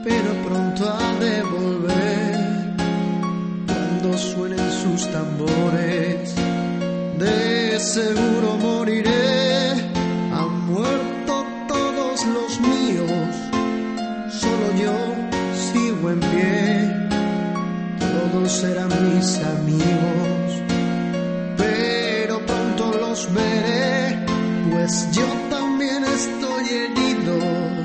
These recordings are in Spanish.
pero pronto ha de volver cuando suenen sus tambores. De seguro moriré, han muerto todos los míos, solo yo sigo en pie, todos serán mis amigos, pero pronto los veré, pues yo también estoy herido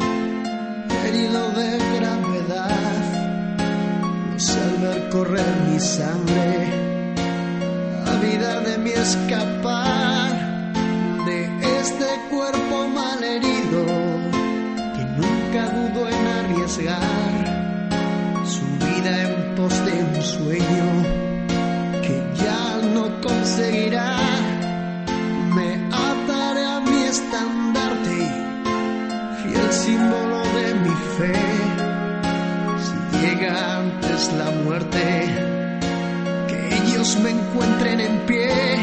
de gravedad. No sé al ver correr mi sangre, la vida de mí escapar de este cuerpo malherido que nunca dudó en arriesgar su vida en pos de un sueño que ya no conseguirá. Me ataré a mi estandarte, fiel símbolo de mi fe. Si llega antes la muerte, que ellos me encuentren en pie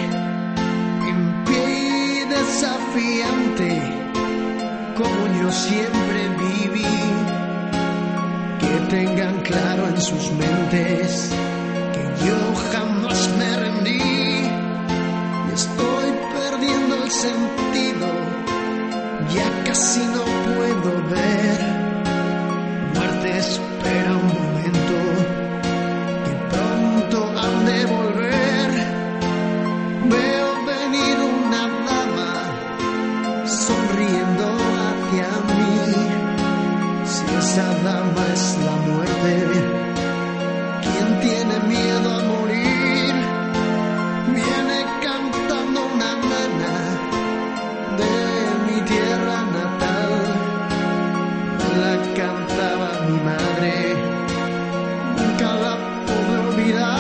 y desafiante, como yo siempre viví. Que tengan claro en sus mentes que yo jamás me rendí y estoy perdiendo el sentido, ya casi no puedo ver. Muerte espera un momento, que pronto han de volver. Veo venir una dama sonriendo hacia mí. Si esa dama es la muerte, ¿quién tiene miedo a morir? Viene cantando una nana de mi tierra natal, la cantaba mi madre, nunca la podré olvidar.